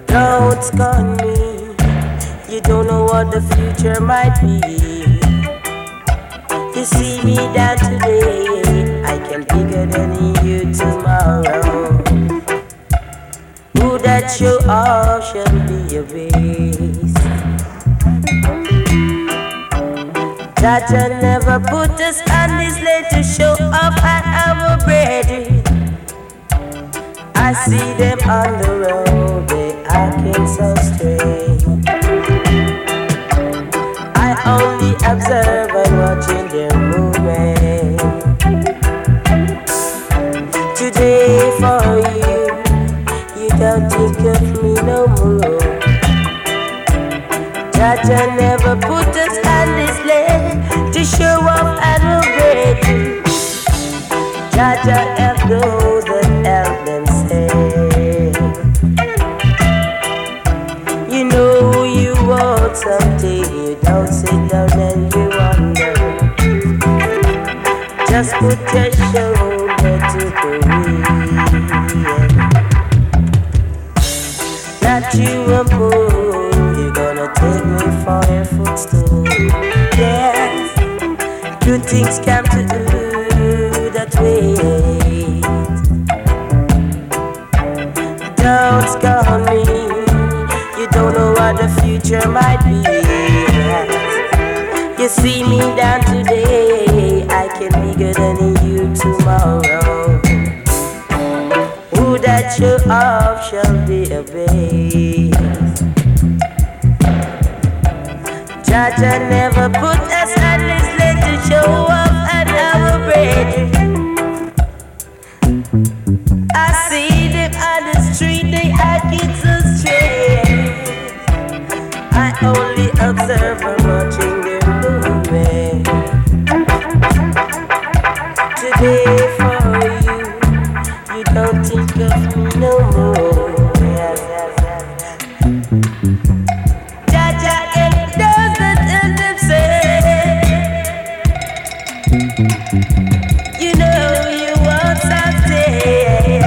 Don't scorn me, you don't know what the future might be. You see me down today, I can be bigger than you tomorrow. Who that show off shall be your base. Jaja never put us on this lane to show off at our ready. I see them on the road, they acting so strange. I only observe and watching their movement. Today for you don't think of me no more. Jaja never put us on this lane to show off and obey. Jaja help those that help themselves. You know you want something, you don't sit down and you wonder. Just put your shoulder to the wheel. Not you a fool, you're gonna take me for your footstool. Yes, good things come to you that way. Don't scorn me, you don't know what the future might be. You see me down today, I can be bigger than you tomorrow. Who that show off shall be obeyed. Jaja never put us on this lane to show off at our bread. I see them on the street, they acting so strange. I only observe and watching their movement. Today for you don't think of me no more. Jaja and those that tell them say, you know you want something.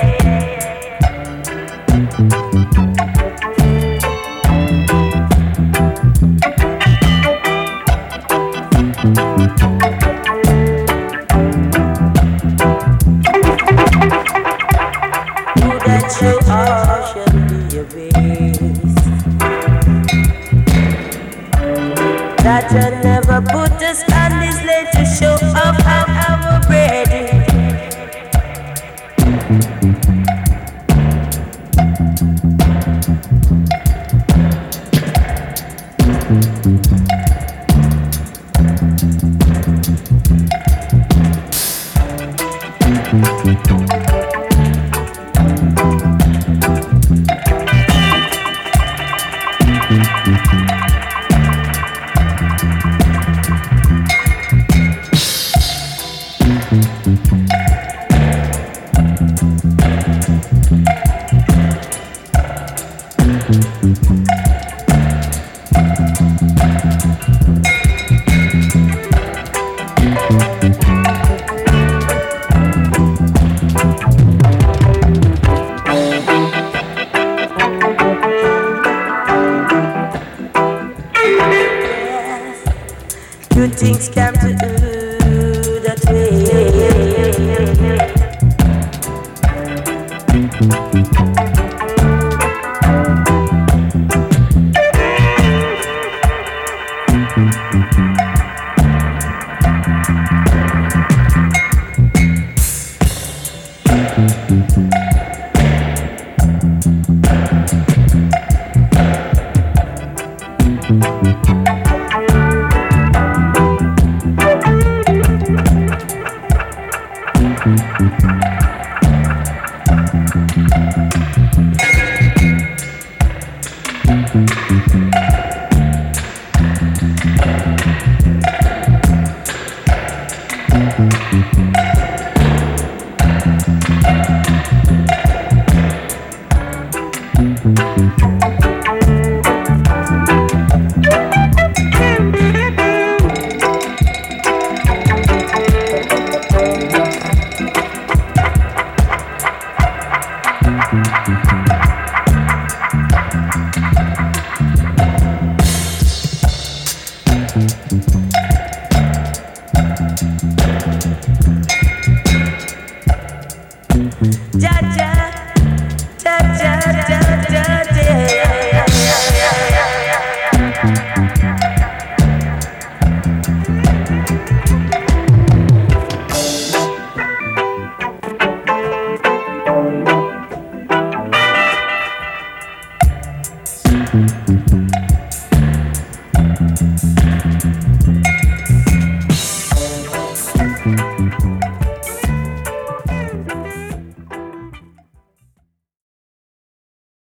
Who that show off shall be your base. Jaja never put us on this lane to show off how our ready. Good things come to you that way.